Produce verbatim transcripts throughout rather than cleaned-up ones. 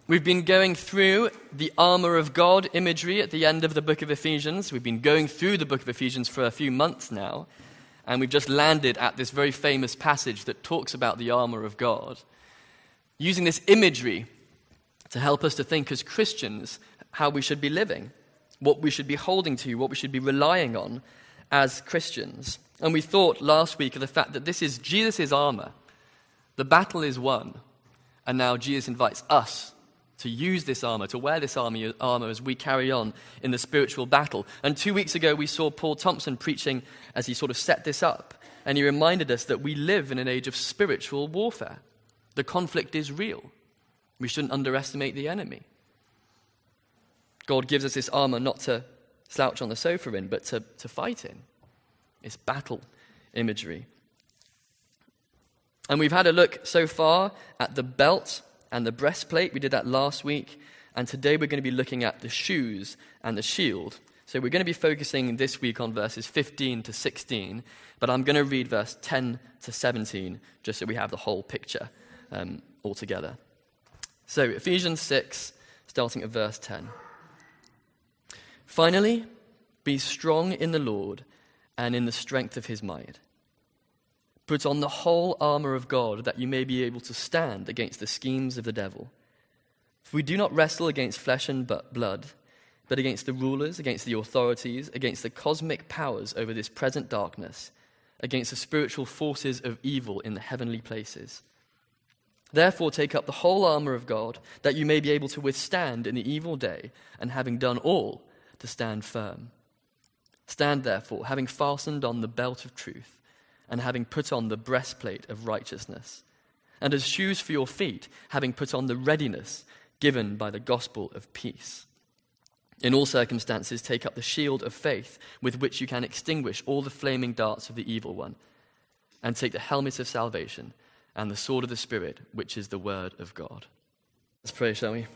We've been going through the armor of God imagery at the end of the book of Ephesians. We've been going through the book of Ephesians for a few months now, and we've just landed at this very famous passage that talks about the armor of God, using this imagery to help us to think as Christians how we should be living, what we should be holding to, what we should be relying on as Christians. And we thought last week of the fact that this is Jesus' armor. The battle is won, and now Jesus invites us to use this armor, to wear this armor, armor as we carry on in the spiritual battle. And two weeks ago, we saw Paul Thompson preaching as he sort of set this up. And he reminded us that we live in an age of spiritual warfare. The conflict is real. We shouldn't underestimate the enemy. God gives us this armor not to slouch on the sofa in, but to, to fight in. It's battle imagery. And we've had a look so far at the belt and the breastplate. We did that last week. And today we're going to be looking at the shoes and the shield. So we're going to be focusing this week on verses fifteen to sixteen. But I'm going to read verse ten to seventeen, just so we have the whole picture um, all together. So Ephesians six, starting at verse ten. Finally, be strong in the Lord and in the strength of his might. Put on the whole armor of God, that you may be able to stand against the schemes of the devil. For we do not wrestle against flesh and blood, but against the rulers, against the authorities, against the cosmic powers over this present darkness, against the spiritual forces of evil in the heavenly places. Therefore take up the whole armor of God, that you may be able to withstand in the evil day, and having done all, to stand firm. Stand therefore, having fastened on the belt of truth, and having put on the breastplate of righteousness, and as shoes for your feet, having put on the readiness given by the gospel of peace. In all circumstances, take up the shield of faith, with which you can extinguish all the flaming darts of the evil one, and take the helmet of salvation and the sword of the Spirit, which is the word of God. Let's pray, shall we?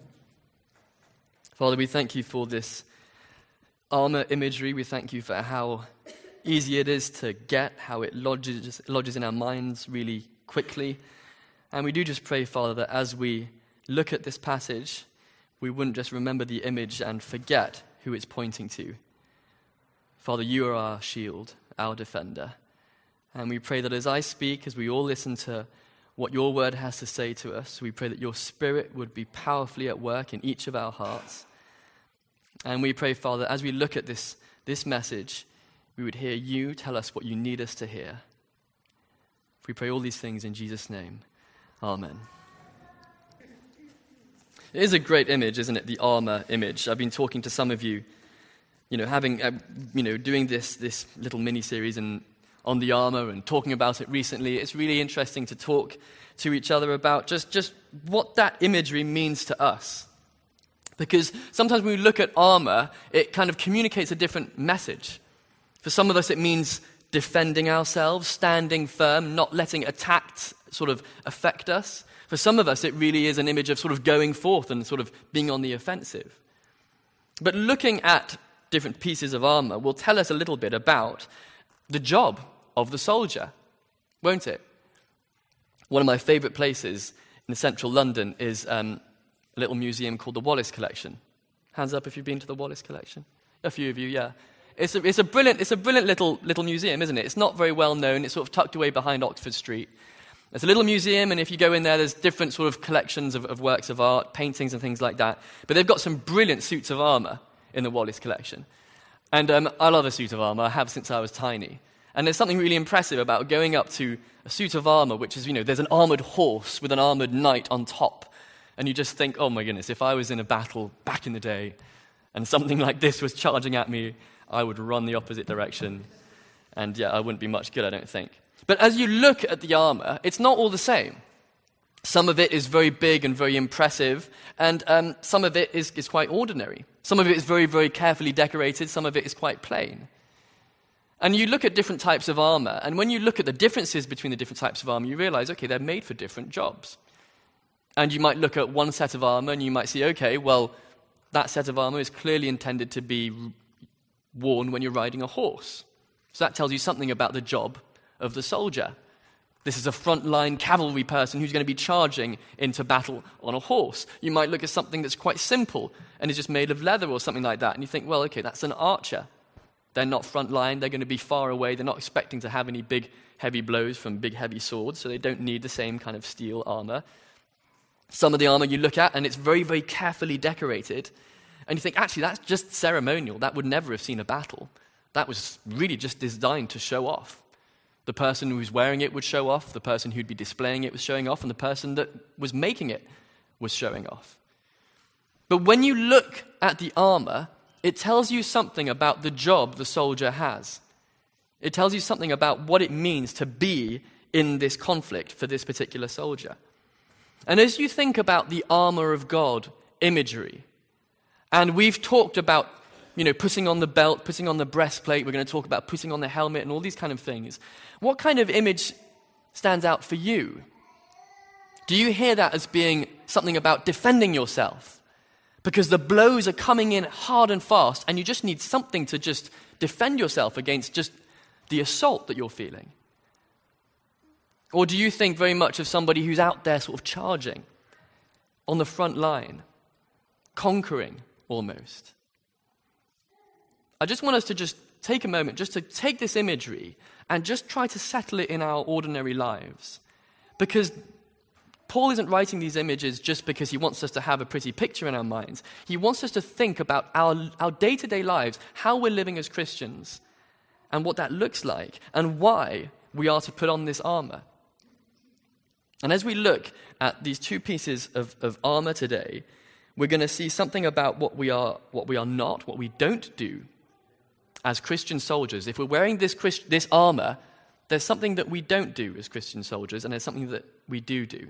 Father, we thank you for this armor imagery. We thank you for how easy it is to get, how it lodges, lodges in our minds really quickly. And we do just pray, Father, that as we look at this passage, we wouldn't just remember the image and forget who it's pointing to. Father, you are our shield, our defender. And we pray that as I speak, as we all listen to what your word has to say to us, we pray that your Spirit would be powerfully at work in each of our hearts. And we pray, Father, as we look at this, this message, we would hear you tell us what you need us to hear. We pray all these things in Jesus' name. Amen. It is a great image, isn't it? The armor image. I've been talking to some of you, you know, having, uh, you know, doing this this little mini-series and on the armor and talking about it recently. It's really interesting to talk to each other about just, just what that imagery means to us. Because sometimes when we look at armor, it kind of communicates a different message. For some of us, it means defending ourselves, standing firm, not letting attacks sort of affect us. For some of us, it really is an image of sort of going forth and sort of being on the offensive. But looking at different pieces of armor will tell us a little bit about the job of the soldier, won't it? One of my favorite places in central London is um, a little museum called the Wallace Collection. Hands up if you've been to the Wallace Collection. A few of you, yeah. It's a, it's a brilliant, it's a brilliant little little museum, isn't it? It's not very well known. It's sort of tucked away behind Oxford Street. It's a little museum, and if you go in there, there's different sort of collections of, of works of art, paintings and things like that. But they've got some brilliant suits of armor in the Wallace Collection. And um, I love a suit of armor. I have since I was tiny. And there's something really impressive about going up to a suit of armor, which is, you know, there's an armored horse with an armored knight on top. And you just think, oh my goodness, if I was in a battle back in the day and something like this was charging at me, I would run the opposite direction. And yeah, I wouldn't be much good, I don't think. But as you look at the armor, it's not all the same. Some of it is very big and very impressive, and um, some of it is, is quite ordinary. Some of it is very, very carefully decorated. Some of it is quite plain. And you look at different types of armor, and when you look at the differences between the different types of armor, you realize, okay, they're made for different jobs. And you might look at one set of armor, and you might see, okay, well, that set of armor is clearly intended to be worn when you're riding a horse. So that tells you something about the job of the soldier. This is a frontline cavalry person who's going to be charging into battle on a horse. You might look at something that's quite simple and is just made of leather or something like that, and you think, well, okay, that's an archer. They're not frontline, they're going to be far away, they're not expecting to have any big, heavy blows from big, heavy swords, so they don't need the same kind of steel armor. Some of the armor you look at, and it's very, very carefully decorated, and you think, actually, that's just ceremonial. That would never have seen a battle. That was really just designed to show off. The person who's wearing it would show off, the person who'd be displaying it was showing off, and the person that was making it was showing off. But when you look at the armor, it tells you something about the job the soldier has. It tells you something about what it means to be in this conflict for this particular soldier. And as you think about the armor of God imagery, and we've talked about, you know, putting on the belt, putting on the breastplate, we're going to talk about putting on the helmet and all these kind of things. What kind of image stands out for you? Do you hear that as being something about defending yourself? Because the blows are coming in hard and fast, and you just need something to just defend yourself against just the assault that you're feeling? Or do you think very much of somebody who's out there sort of charging, on the front line, conquering almost? I just want us to just take a moment, just to take this imagery and just try to settle it in our ordinary lives. Because Paul isn't writing these images just because he wants us to have a pretty picture in our minds. He wants us to think about our, our day-to-day lives, how we're living as Christians, and what that looks like, and why we are to put on this armor. And as we look at these two pieces of, of armor today, we're going to see something about what we are, what we are not, what we don't do as Christian soldiers. If we're wearing this Christ, this armor, there's something that we don't do as Christian soldiers, and there's something that we do do.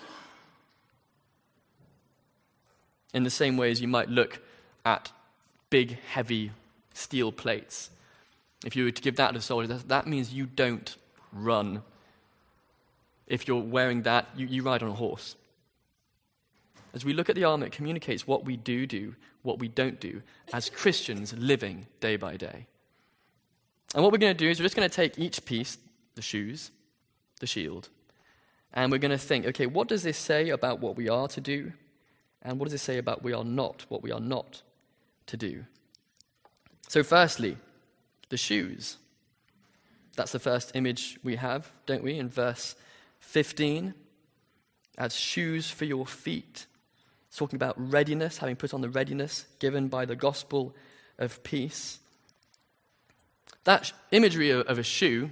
In the same way as you might look at big, heavy steel plates. If you were to give that to a soldier, that means you don't run. If you're wearing that, you, you ride on a horse. As we look at the armor, it communicates what we do do, what we don't do, as Christians living day by day. And what we're going to do is we're just going to take each piece, the shoes, the shield, and we're going to think, okay, what does this say about what we are to do? And what does it say about we are not, what we are not to do? So firstly, the shoes. That's the first image we have, don't we, in verse fifteen, as shoes for your feet. It's talking about readiness, having put on the readiness given by the gospel of peace. That sh- imagery of, of a shoe,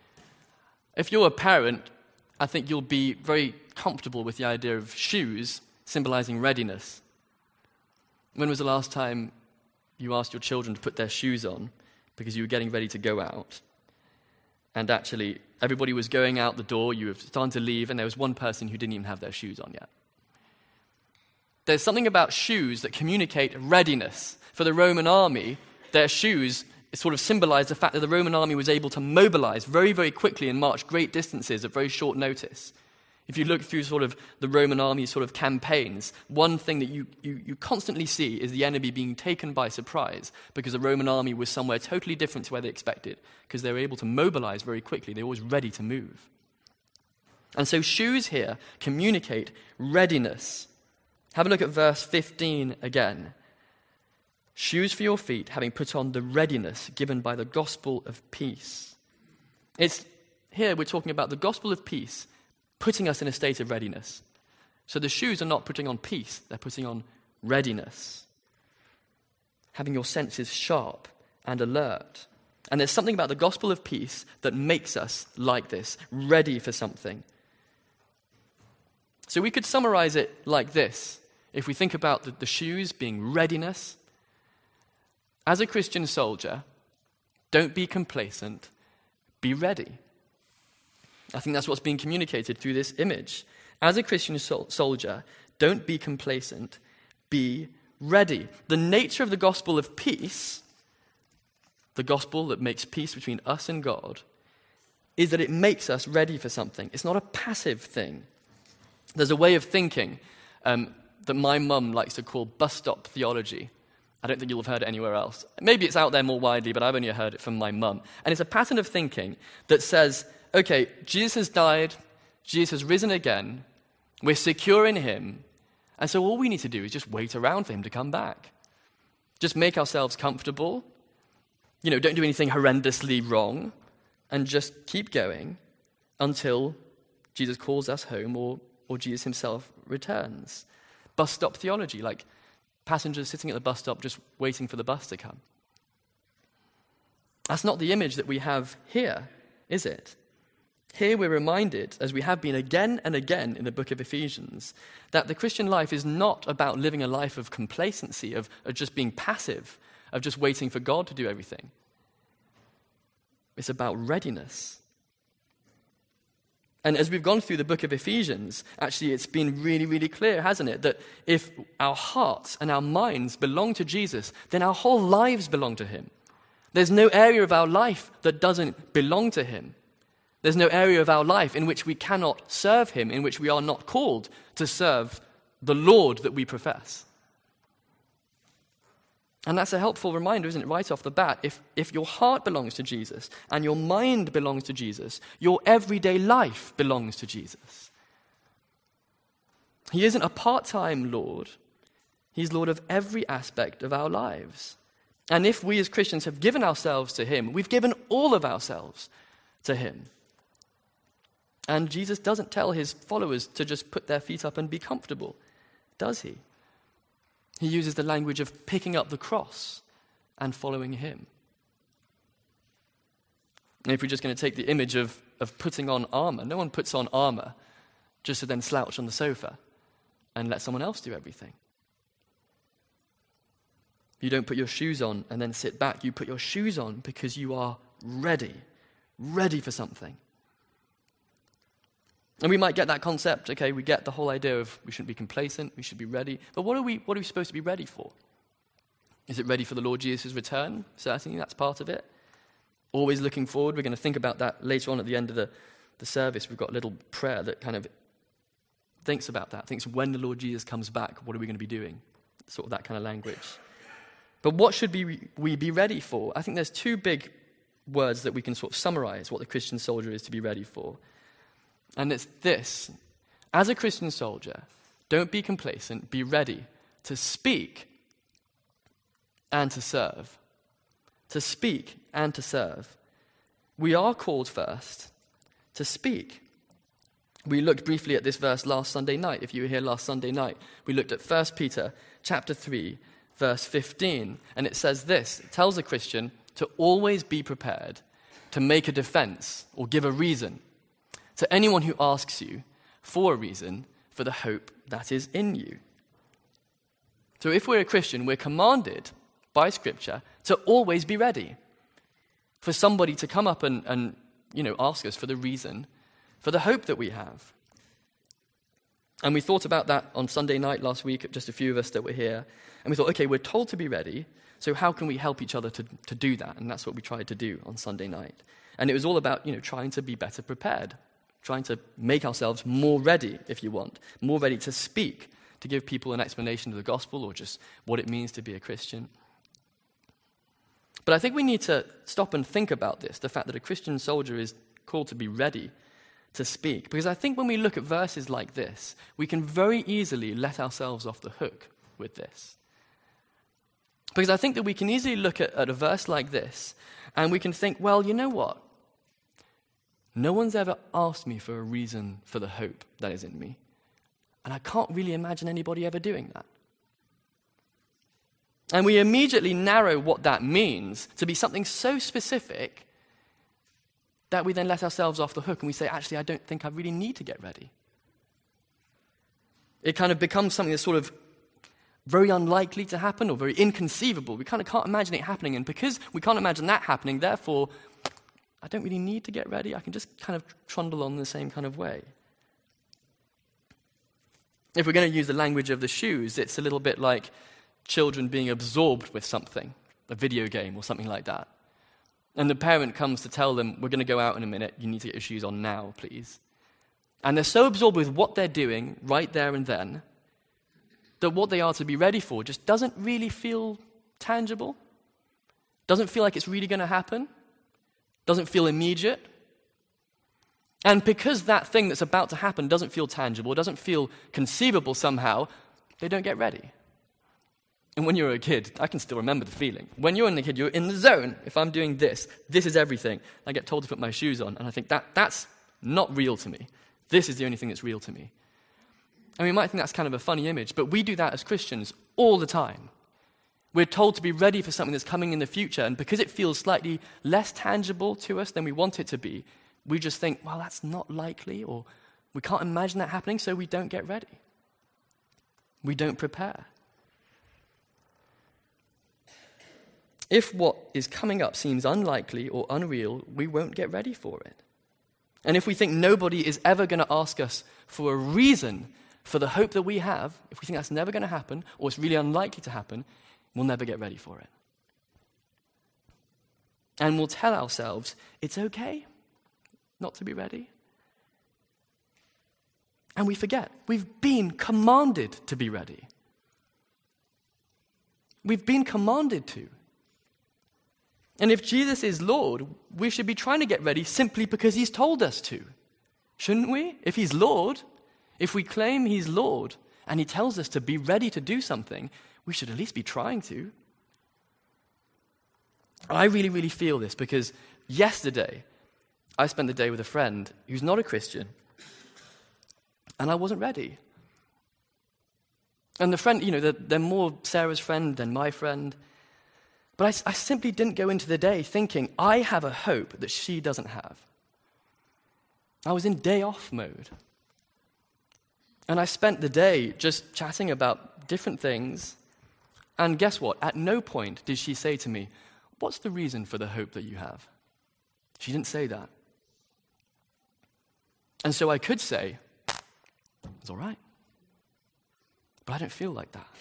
if you're a parent, I think you'll be very comfortable with the idea of shoes symbolizing readiness. When was the last time you asked your children to put their shoes on because you were getting ready to go out? And actually, everybody was going out the door, you were starting to leave, and there was one person who didn't even have their shoes on yet. There's something about shoes that communicate readiness. For the Roman army, their shoes sort of symbolize the fact that the Roman army was able to mobilize very, very quickly and march great distances at very short notice. If you look through sort of the Roman army's sort of campaigns, one thing that you, you, you constantly see is the enemy being taken by surprise because the Roman army was somewhere totally different to where they expected, because they were able to mobilize very quickly. They were always ready to move. And so shoes here communicate readiness. Have a look at verse fifteen again. Shoes for your feet, having put on the readiness given by the gospel of peace. It's here we're talking about the gospel of peace putting us in a state of readiness. So the shoes are not putting on peace, they're putting on readiness. Having your senses sharp and alert. And there's something about the gospel of peace that makes us like this, ready for something. So we could summarize it like this. If we think about the, the shoes being readiness, as a Christian soldier, don't be complacent, be ready. I think that's what's being communicated through this image. As a Christian sol- soldier, don't be complacent, be ready. The nature of the gospel of peace, the gospel that makes peace between us and God, is that it makes us ready for something. It's not a passive thing. There's a way of thinking um, that my mum likes to call bus stop theology. I don't think you'll have heard it anywhere else. Maybe it's out there more widely, but I've only heard it from my mum. And it's a pattern of thinking that says okay, Jesus has died, Jesus has risen again, we're secure in him, and so all we need to do is just wait around for him to come back. Just make ourselves comfortable, you know, don't do anything horrendously wrong, and just keep going until Jesus calls us home or, or Jesus himself returns. Bus stop theology, like passengers sitting at the bus stop just waiting for the bus to come. That's not the image that we have here, is it? Here we're reminded, as we have been again and again in the book of Ephesians, that the Christian life is not about living a life of complacency, of, of just being passive, of just waiting for God to do everything. It's about readiness. And as we've gone through the book of Ephesians, actually it's been really, really clear, hasn't it, that if our hearts and our minds belong to Jesus, then our whole lives belong to him. There's no area of our life that doesn't belong to him. There's no area of our life in which we cannot serve him, in which we are not called to serve the Lord that we profess. And that's a helpful reminder, isn't it, right off the bat? If, if your heart belongs to Jesus and your mind belongs to Jesus, your everyday life belongs to Jesus. He isn't a part-time Lord. He's Lord of every aspect of our lives. And if we as Christians have given ourselves to him, we've given all of ourselves to him. And Jesus doesn't tell his followers to just put their feet up and be comfortable, does he? He uses the language of picking up the cross and following him. And if we're just going to take the image of, of putting on armor, no one puts on armor just to then slouch on the sofa and let someone else do everything. You don't put your shoes on and then sit back. You put your shoes on because you are ready, ready for something. And we might get that concept, okay, we get the whole idea of we shouldn't be complacent, we should be ready. But what are we what are we supposed to be ready for? Is it ready for the Lord Jesus' return? Certainly, that's part of it. Always looking forward. We're going to think about that later on at the end of the, the service. We've got a little prayer that kind of thinks about that, thinks when the Lord Jesus comes back, what are we going to be doing? Sort of that kind of language. But what should we, we be ready for? I think there's two big words that we can sort of summarize what the Christian soldier is to be ready for. And it's this: as a Christian soldier, don't be complacent, be ready to speak and to serve. To speak and to serve. We are called first to speak. We looked briefly at this verse last Sunday night. If you were here last Sunday night, we looked at First Peter chapter three, verse fifteen, and it says this: it tells a Christian to always be prepared to make a defense or give a reason to anyone who asks you for a reason for the hope that is in you. So if we're a Christian, we're commanded by Scripture to always be ready for somebody to come up and, and you know, ask us for the reason for the hope that we have. And we thought about that on Sunday night last week, just a few of us that were here. And we thought, okay, we're told to be ready, so how can we help each other to, to do that? And that's what we tried to do on Sunday night. And it was all about, you know, trying to be better prepared, trying to make ourselves more ready, if you want, more ready to speak, to give people an explanation of the gospel or just what it means to be a Christian. But I think we need to stop and think about this, the fact that a Christian soldier is called to be ready to speak. Because I think when we look at verses like this, we can very easily let ourselves off the hook with this. Because I think that we can easily look at, at a verse like this and we can think, well, you know what? No one's ever asked me for a reason for the hope that is in me. And I can't really imagine anybody ever doing that. And we immediately narrow what that means to be something so specific that we then let ourselves off the hook and we say, actually, I don't think I really need to get ready. It kind of becomes something that's sort of very unlikely to happen or very inconceivable. We kind of can't imagine it happening. And because we can't imagine that happening, therefore, I don't really need to get ready. I can just kind of trundle on in the same kind of way. If we're going to use the language of the shoes, it's a little bit like children being absorbed with something, a video game or something like that. And the parent comes to tell them, we're going to go out in a minute, you need to get your shoes on now, please. And they're so absorbed with what they're doing right there and then that what they are to be ready for just doesn't really feel tangible, doesn't feel like it's really going to happen, doesn't feel immediate. And because that thing that's about to happen doesn't feel tangible, doesn't feel conceivable somehow, they don't get ready. And when you're a kid, I can still remember the feeling. When you're in the kid, you're in the zone. If I'm doing this, this is everything. I get told to put my shoes on, and I think that that's not real to me. This is the only thing that's real to me. And we might think that's kind of a funny image, but we do that as Christians all the time. We're told to be ready for something that's coming in the future, and because it feels slightly less tangible to us than we want it to be, we just think, well, that's not likely, or we can't imagine that happening, so we don't get ready. We don't prepare. If what is coming up seems unlikely or unreal, we won't get ready for it. And if we think nobody is ever going to ask us for a reason for the hope that we have, if we think that's never going to happen, or it's really unlikely to happen, we'll never get ready for it. And we'll tell ourselves, it's okay not to be ready. And we forget, we've been commanded to be ready. We've been commanded to. And if Jesus is Lord, we should be trying to get ready simply because he's told us to. Shouldn't we? If he's Lord, if we claim he's Lord, and he tells us to be ready to do something, we should at least be trying to. I really, really feel this because yesterday, I spent the day with a friend who's not a Christian, and I wasn't ready. And the friend, you know, they're, they're more Sarah's friend than my friend. But I, I simply didn't go into the day thinking, I have a hope that she doesn't have. I was in day off mode. And I spent the day just chatting about different things. And guess what? At no point did she say to me, what's the reason for the hope that you have? She didn't say that. And so I could say, it's all right. But I don't feel like that.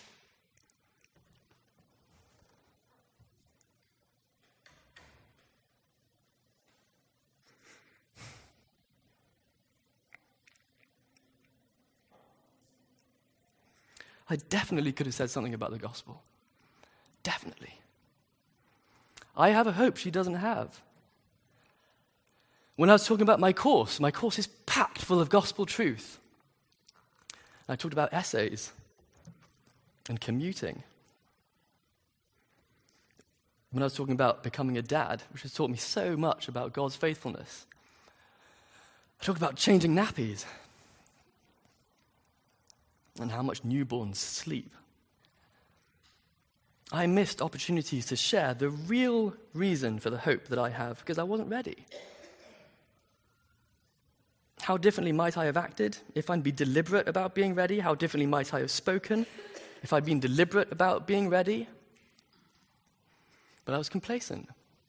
I definitely could have said something about the gospel. Definitely. I have a hope she doesn't have. When I was talking about my course, my course is packed full of gospel truth. I talked about essays and commuting. When I was talking about becoming a dad, which has taught me so much about God's faithfulness. I talked about changing nappies and how much newborns sleep. I missed opportunities to share the real reason for the hope that I have because I wasn't ready. How differently might I have acted if I'd been deliberate about being ready? How differently might I have spoken if I'd been deliberate about being ready? But I was complacent.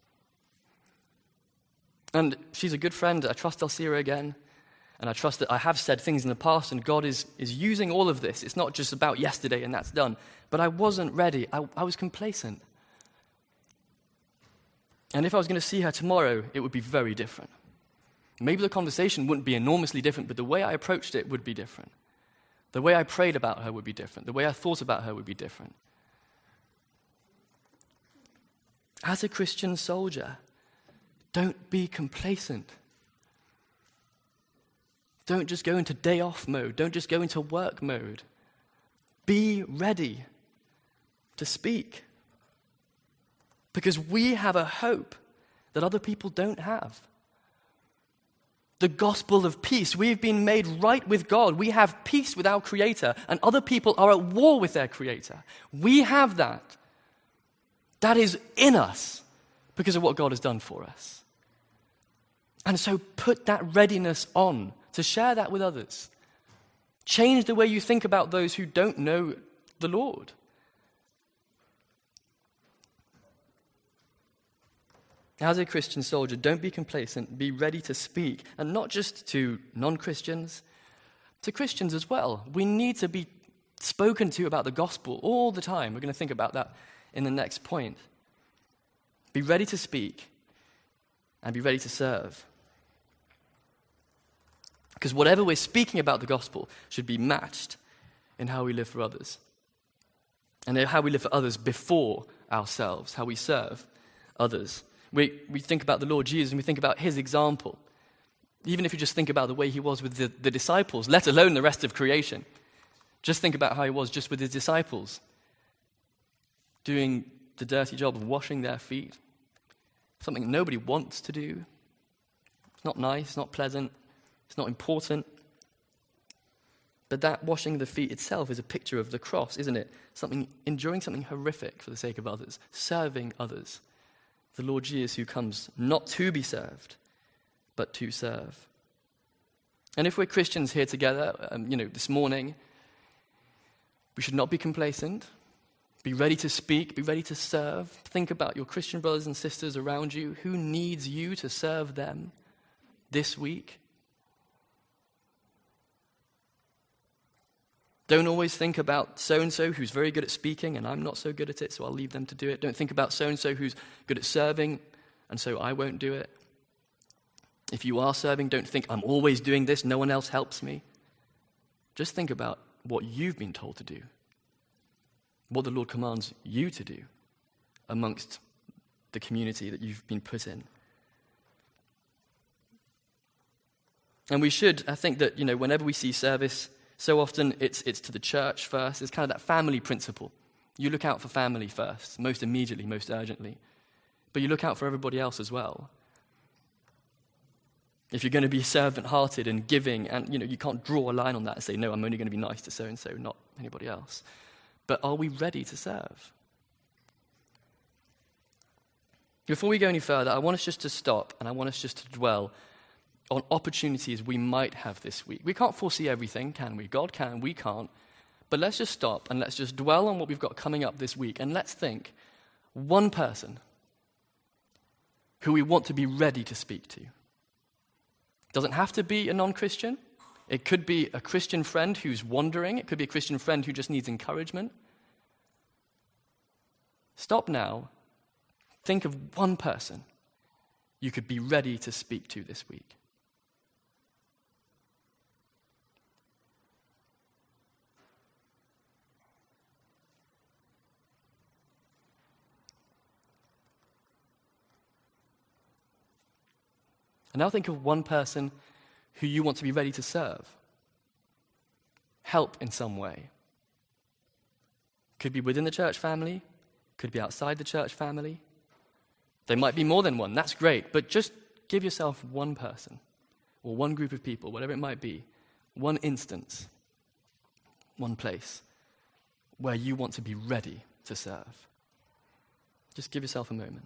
And she's a good friend. I trust I'll see her again. And I trust that I have said things in the past, and God is, is using all of this. It's not just about yesterday and that's done. But I wasn't ready. I, I was complacent. And if I was going to see her tomorrow, it would be very different. Maybe the conversation wouldn't be enormously different, but the way I approached it would be different. The way I prayed about her would be different. The way I thought about her would be different. As a Christian soldier, don't be complacent. Don't just go into day off mode. Don't just go into work mode. Be ready to speak. Because we have a hope that other people don't have. The gospel of peace. We've been made right with God. We have peace with our Creator, and other people are at war with their Creator. We have that. That is in us because of what God has done for us. And so put that readiness on to share that with others. Change the way you think about those who don't know the Lord. As a Christian soldier, don't be complacent. Be ready to speak, and not just to non-Christians, to Christians as well. We need to be spoken to about the gospel all the time. We're going to think about that in the next point. Be ready to speak and be ready to serve. Because whatever we're speaking about the gospel should be matched in how we live for others. And how we live for others before ourselves, how we serve others. We, we think about the Lord Jesus and we think about his example. Even if you just think about the way he was with the, the disciples, let alone the rest of creation. Just think about how he was just with his disciples, doing the dirty job of washing their feet. Something nobody wants to do. It's not nice, it's not pleasant, it's not important. But that washing the feet itself is a picture of the cross, isn't it? Something, enduring something horrific for the sake of others, serving others. The Lord Jesus who comes not to be served, but to serve. And if we're Christians here together, um, you know, this morning, we should not be complacent. Be ready to speak, be ready to serve. Think about your Christian brothers and sisters around you. Who needs you to serve them this week? Don't always think about so-and-so who's very good at speaking and I'm not so good at it, so I'll leave them to do it. Don't think about so-and-so who's good at serving and so I won't do it. If you are serving, don't think, I'm always doing this, no one else helps me. Just think about what you've been told to do, what the Lord commands you to do amongst the community that you've been put in. And we should, I think that, you know, whenever we see service, so often it's it's to the church first. It's kind of that family principle. You look out for family first, most immediately, most urgently. But you look out for everybody else as well. If you're going to be servant-hearted and giving, and you know, you can't draw a line on that and say, no, I'm only going to be nice to so-and-so, not anybody else. But are we ready to serve? Before we go any further, I want us just to stop and I want us just to dwell on opportunities we might have this week. We can't foresee everything, can we? God can, we can't. But let's just stop and let's just dwell on what we've got coming up this week and let's think one person who we want to be ready to speak to. Doesn't have to be a non-Christian. It could be a Christian friend who's wandering. It could be a Christian friend who just needs encouragement. Stop now. Think of one person you could be ready to speak to this week. And now think of one person who you want to be ready to serve. Help in some way. Could be within the church family, could be outside the church family. There might be more than one, that's great, but just give yourself one person, or one group of people, whatever it might be, one instance, one place, where you want to be ready to serve. Just give yourself a moment.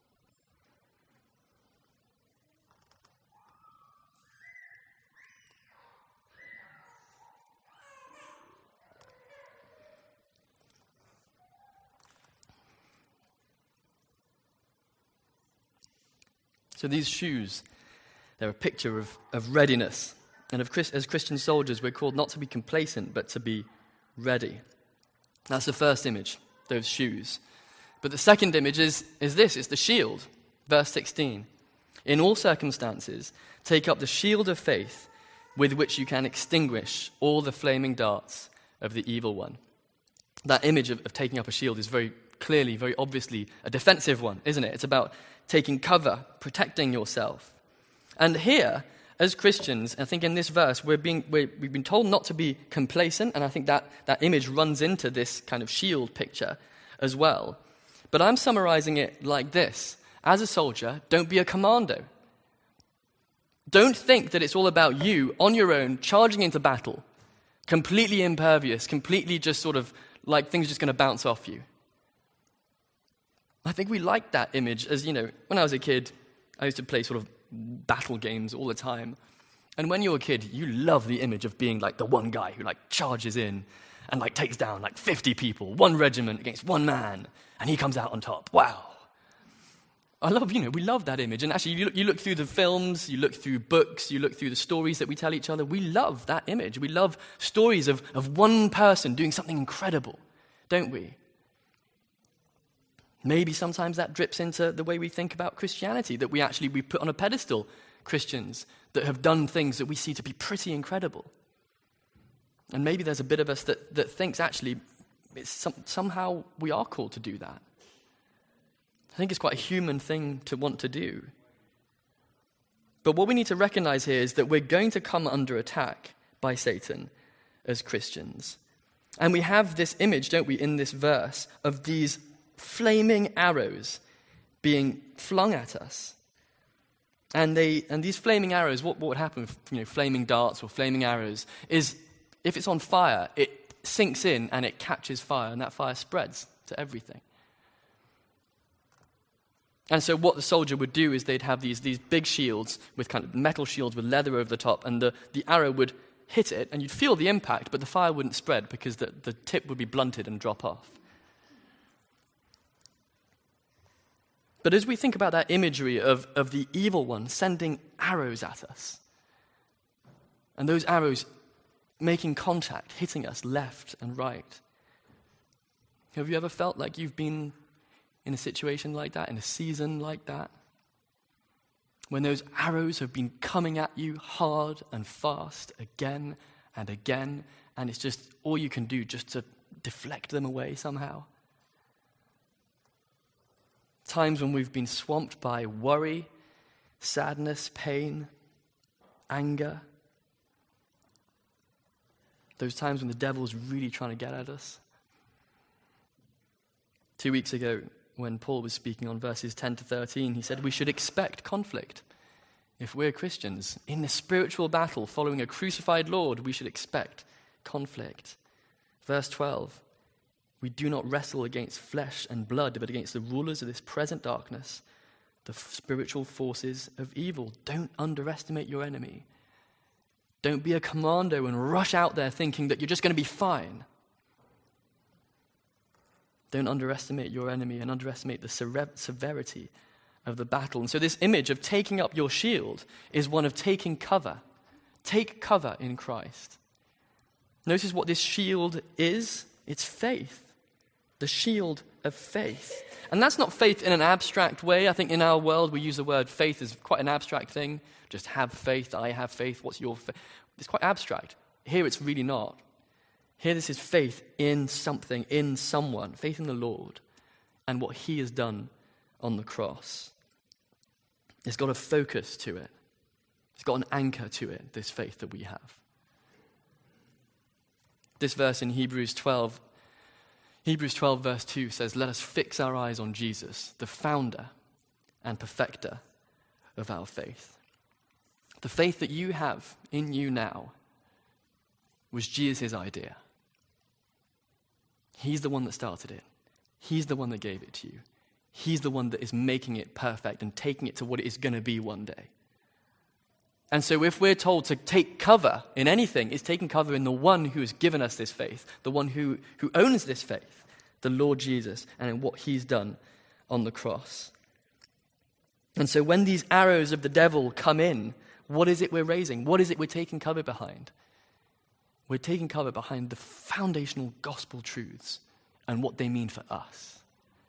So these shoes, they're a picture of, of readiness. And of Christ, as Christian soldiers, we're called not to be complacent, but to be ready. That's the first image, those shoes. But the second image is, is this, it's the shield. Verse sixteen. In all circumstances, take up the shield of faith with which you can extinguish all the flaming darts of the evil one. That image of, of taking up a shield is very clearly, very obviously a defensive one, isn't it? It's about taking cover, protecting yourself. And here, as Christians, I think in this verse, we're being, we're, we've been told not to be complacent, and I think that, that image runs into this kind of shield picture as well. But I'm summarizing it like this. As a soldier, don't be a commando. Don't think that it's all about you, on your own, charging into battle, completely impervious, completely just sort of like things are just going to bounce off you. I think we like that image as, you know, when I was a kid, I used to play sort of battle games all the time. And when you're a kid, you love the image of being like the one guy who like charges in and like takes down like fifty people, one regiment against one man, and he comes out on top. Wow. I love, you know, we love that image. And actually, you look, you look through the films, you look through books, you look through the stories that we tell each other. We love that image. We love stories of, of one person doing something incredible, don't we? Maybe sometimes that drips into the way we think about Christianity, that we actually, we put on a pedestal Christians that have done things that we see to be pretty incredible. And maybe there's a bit of us that, that thinks actually it's some, somehow we are called to do that. I think it's quite a human thing to want to do. But what we need to recognize here is that we're going to come under attack by Satan as Christians. And we have this image, don't we, in this verse, of these flaming arrows being flung at us. And they and these flaming arrows, what, what would happen with you know, flaming darts or flaming arrows, is if it's on fire, it sinks in and it catches fire, and that fire spreads to everything. And so what the soldier would do is they'd have these, these big shields with kind of metal shields with leather over the top, and the, the arrow would hit it, and you'd feel the impact, but the fire wouldn't spread because the, the tip would be blunted and drop off. But as we think about that imagery of, of the evil one sending arrows at us, and those arrows making contact, hitting us left and right, have you ever felt like you've been in a situation like that, in a season like that? When those arrows have been coming at you hard and fast again and again, and it's just all you can do just to deflect them away somehow. Times when we've been swamped by worry, sadness, pain, anger. Those times when the devil's really trying to get at us. Two weeks ago, when Paul was speaking on verses ten to thirteen, he said we should expect conflict. If we're Christians, in the spiritual battle following a crucified Lord, we should expect conflict. Verse twelve, we do not wrestle against flesh and blood, but against the rulers of this present darkness, the spiritual forces of evil. Don't underestimate your enemy. Don't be a commando and rush out there thinking that you're just going to be fine. Don't underestimate your enemy and underestimate the severity of the battle. And so this image of taking up your shield is one of taking cover. Take cover in Christ. Notice what this shield is. It's faith. The shield of faith. And that's not faith in an abstract way. I think in our world we use the word faith as quite an abstract thing. Just have faith, I have faith, what's your faith? It's quite abstract. Here it's really not. Here this is faith in something, in someone, faith in the Lord and what he has done on the cross. It's got a focus to it. It's got an anchor to it, this faith that we have. This verse in Hebrews twelve, Hebrews twelve verse two says, let us fix our eyes on Jesus, the founder and perfecter of our faith. The faith that you have in you now was Jesus' idea. He's the one that started it. He's the one that gave it to you. He's the one that is making it perfect and taking it to what it is going to be one day. And so if we're told to take cover in anything, it's taking cover in the one who has given us this faith, the one who, who owns this faith, the Lord Jesus, and in what he's done on the cross. And so when these arrows of the devil come in, what is it we're raising? What is it we're taking cover behind? We're taking cover behind the foundational gospel truths and what they mean for us.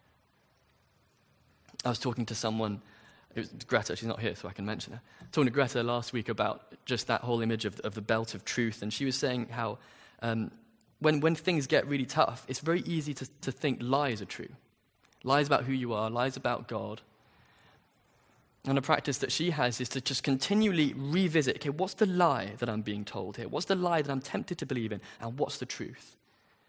I was talking to someone, it was Greta, she's not here so I can mention her, talking to Greta last week about just that whole image of, of the belt of truth, and she was saying how um, when, when things get really tough, it's very easy to, to think lies are true. Lies about who you are, lies about God. And a practice that she has is to just continually revisit, okay, what's the lie that I'm being told here? What's the lie that I'm tempted to believe in? And what's the truth?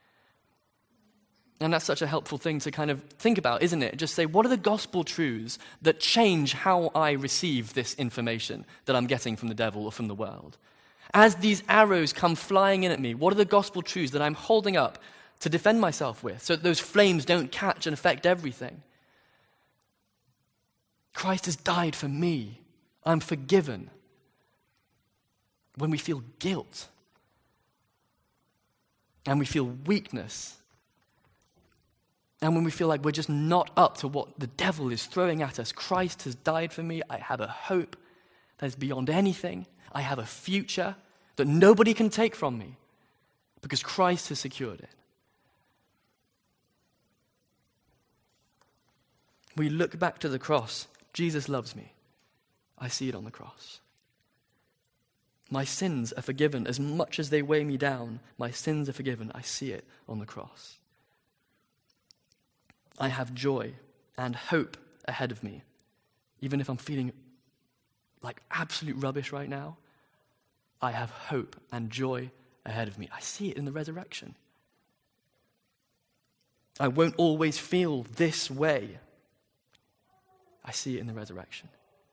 And that's such a helpful thing to kind of think about, isn't it? Just say, what are the gospel truths that change how I receive this information that I'm getting from the devil or from the world? As these arrows come flying in at me, what are the gospel truths that I'm holding up to defend myself with so that those flames don't catch and affect everything? Christ has died for me. I'm forgiven. When we feel guilt and we feel weakness and when we feel like we're just not up to what the devil is throwing at us, Christ has died for me. I have a hope that is beyond anything. I have a future that nobody can take from me because Christ has secured it. We look back to the cross. Jesus loves me. I see it on the cross. My sins are forgiven as much as they weigh me down. My sins are forgiven. I see it on the cross. I have joy and hope ahead of me, even if I'm feeling like absolute rubbish right now, I have hope and joy ahead of me. I see it in the resurrection. I won't always feel this way. I see it in the resurrection.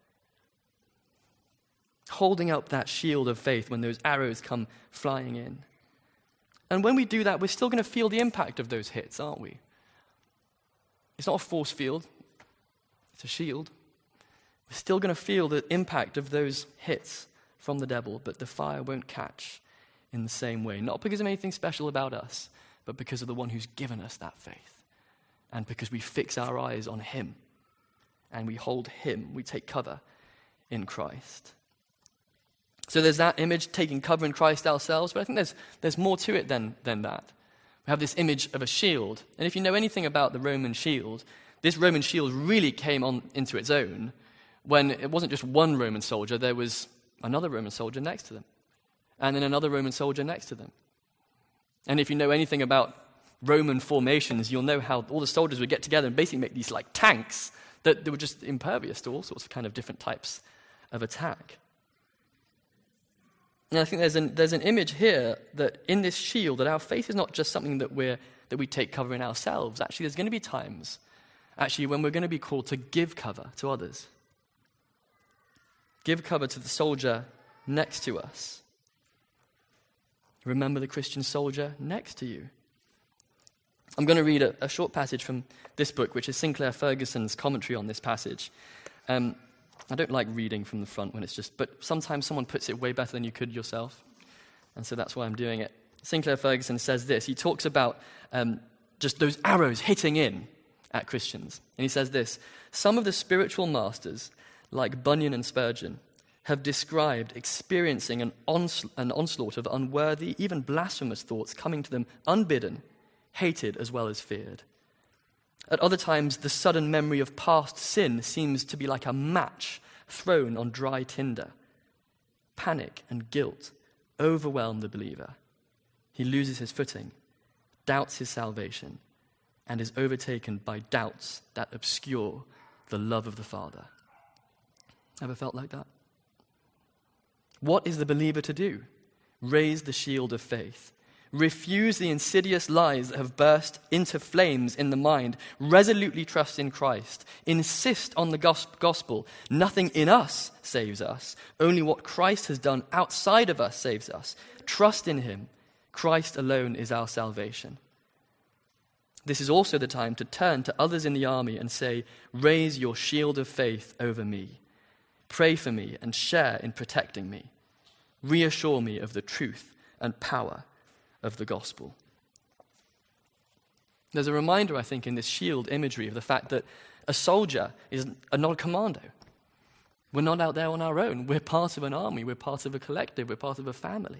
Holding up that shield of faith when those arrows come flying in. And when we do that, we're still going to feel the impact of those hits, aren't we? It's not a force field. It's a shield. We're still going to feel the impact of those hits from the devil, but the fire won't catch in the same way. Not because of anything special about us, but because of the one who's given us that faith. And because we fix our eyes on him. And we hold him. We take cover in Christ. So there's that image, taking cover in Christ ourselves, but I think there's there's more to it than, than that. We have this image of a shield. And if you know anything about the Roman shield, this Roman shield really came on into its own when it wasn't just one Roman soldier, there was another Roman soldier next to them. And then another Roman soldier next to them. And if you know anything about Roman formations, you'll know how all the soldiers would get together and basically make these like tanks that they were just impervious to all sorts of kind of different types of attack. And I think there's an, there's an image here that in this shield, that our faith is not just something that we're that we take cover in ourselves. Actually, there's going to be times, actually, when we're going to be called to give cover to others. Give cover to the soldier next to us. Remember the Christian soldier next to you. I'm going to read a, a short passage from this book, which is Sinclair Ferguson's commentary on this passage. Um, I don't like reading from the front when it's just, but sometimes someone puts it way better than you could yourself. And so that's why I'm doing it. Sinclair Ferguson says this. He talks about um, just those arrows hitting in at Christians. And he says this: some of the spiritual masters, like Bunyan and Spurgeon, have described experiencing an, ons- an onslaught of unworthy, even blasphemous thoughts coming to them unbidden, hated as well as feared. At other times, the sudden memory of past sin seems to be like a match thrown on dry tinder. Panic and guilt overwhelm the believer. He loses his footing, doubts his salvation, and is overtaken by doubts that obscure the love of the Father. Ever felt like that? What is the believer to do? Raise the shield of faith. Refuse the insidious lies that have burst into flames in the mind. Resolutely trust in Christ. Insist on the gospel. Nothing in us saves us. Only what Christ has done outside of us saves us. Trust in him. Christ alone is our salvation. This is also the time to turn to others in the army and say, raise your shield of faith over me. Pray for me and share in protecting me. Reassure me of the truth and power of the gospel. There's a reminder, I think, in this shield imagery of the fact that a soldier is not a commando. We're not out there on our own. We're part of an army. We're part of a collective. We're part of a family.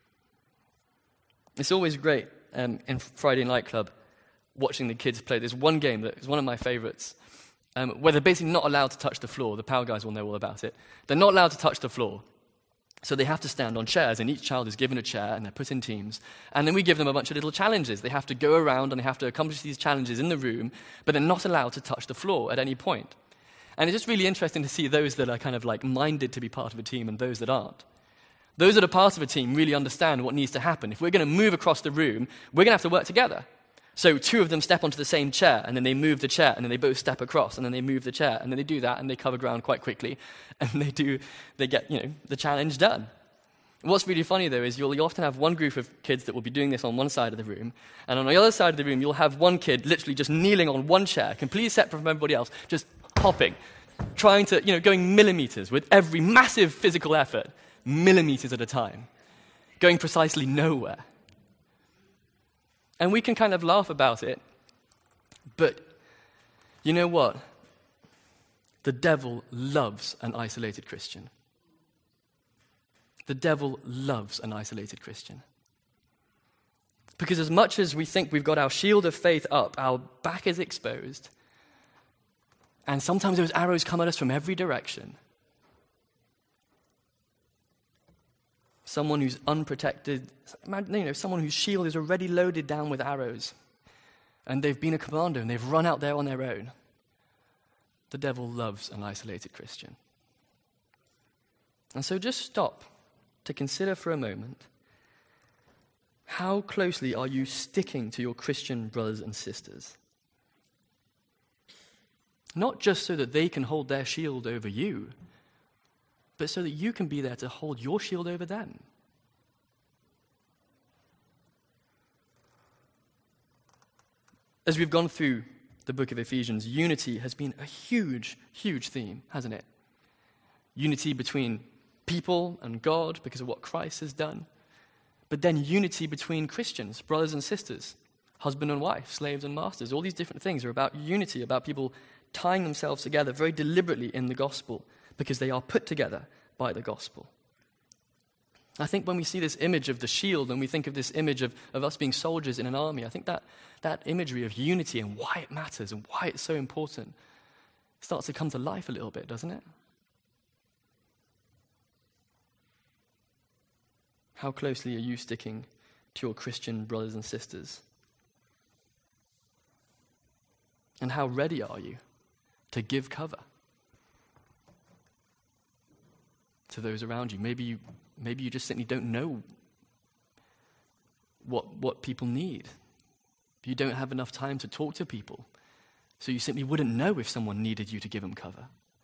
It's always great um, in Friday Night Club watching the kids play. There's one game that is one of my favorites, um, where they're basically not allowed to touch the floor. The Power guys will know all about it. They're not allowed to touch the floor. So they have to stand on chairs, and each child is given a chair, and they're put in teams. And then we give them a bunch of little challenges. They have to go around, and they have to accomplish these challenges in the room, but they're not allowed to touch the floor at any point. And it's just really interesting to see those that are kind of like minded to be part of a team and those that aren't. Those that are part of a team really understand what needs to happen. If we're going to move across the room, we're going to have to work together. So two of them step onto the same chair, and then they move the chair, and then they both step across, and then they move the chair, and then they do that, and they cover ground quite quickly, and they do, they get, you know, the challenge done. What's really funny, though, is you'll, you'll often have one group of kids that will be doing this on one side of the room, and on the other side of the room, you'll have one kid literally just kneeling on one chair, completely separate from everybody else, just hopping, trying to, you know, going millimeters with every massive physical effort, millimeters at a time, going precisely nowhere. And we can kind of laugh about it, but you know what? The devil loves an isolated Christian. The devil loves an isolated Christian. Because as much as we think we've got our shield of faith up, our back is exposed, and sometimes those arrows come at us from every direction. Someone who's unprotected, you know, someone whose shield is already loaded down with arrows, and they've been a commando and they've run out there on their own. The devil loves an isolated Christian. And so just stop to consider for a moment, how closely are you sticking to your Christian brothers and sisters? Not just so that they can hold their shield over you, but so that you can be there to hold your shield over them. As we've gone through the book of Ephesians, unity has been a huge, huge theme, hasn't it? Unity between people and God because of what Christ has done. But then unity between Christians, brothers and sisters, husband and wife, slaves and masters. All these different things are about unity, about people tying themselves together very deliberately in the gospel because they are put together by the gospel. I think when we see this image of the shield and we think of this image of, of us being soldiers in an army, I think that, that imagery of unity and why it matters and why it's so important starts to come to life a little bit, doesn't it? How closely are you sticking to your Christian brothers and sisters? And how ready are you to give cover to those around you? Maybe you, maybe you just simply don't know what, what people need. You don't have enough time to talk to people, so you simply wouldn't know if someone needed you to give them cover.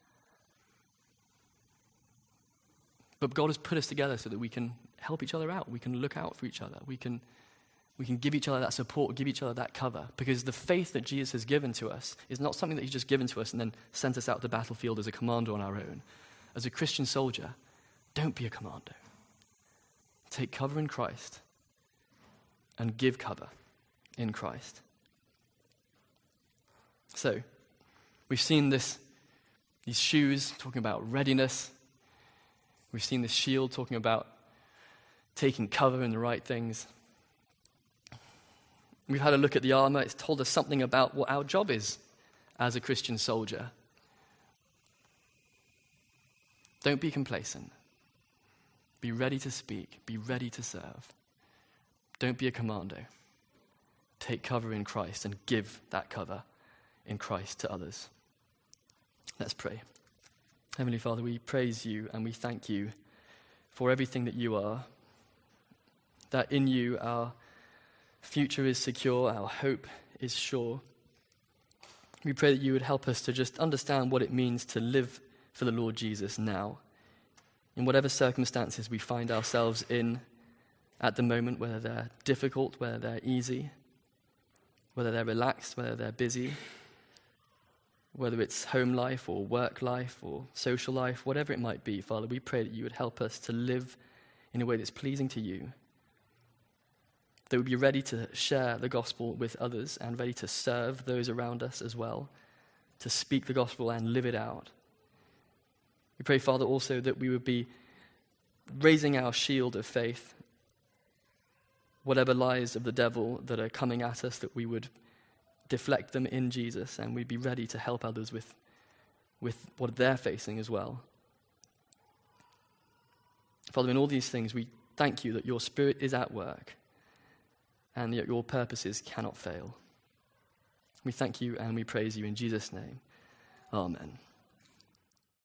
But God has put us together so that we can help each other out. We can look out for each other. We can, we can give each other that support, give each other that cover. Because the faith that Jesus has given to us is not something that he's just given to us and then sent us out to the battlefield as a commando on our own. As a Christian soldier, don't be a commando. Take cover in Christ and give cover in Christ. So, we've seen this, these shoes talking about readiness. We've seen this shield talking about taking cover in the right things. We've had a look at the armor. It's told us something about what our job is as a Christian soldier. Don't be complacent. Be ready to speak. Be ready to serve. Don't be a commando. Take cover in Christ and give that cover in Christ to others. Let's pray. Heavenly Father, we praise you and we thank you for everything that you are, that in you our future is secure, our hope is sure. We pray that you would help us to just understand what it means to live for the Lord Jesus now, in whatever circumstances we find ourselves in at the moment, whether they're difficult, whether they're easy, whether they're relaxed, whether they're busy, whether it's home life or work life or social life, whatever it might be. Father, we pray that you would help us to live in a way that's pleasing to you, that we'd be ready to share the gospel with others and ready to serve those around us as well, to speak the gospel and live it out. We pray, Father, also that we would be raising our shield of faith, whatever lies of the devil that are coming at us, that we would deflect them in Jesus, and we'd be ready to help others with, with what they're facing as well. Father, in all these things, we thank you that your Spirit is at work and that your purposes cannot fail. We thank you and we praise you in Jesus' name. Amen.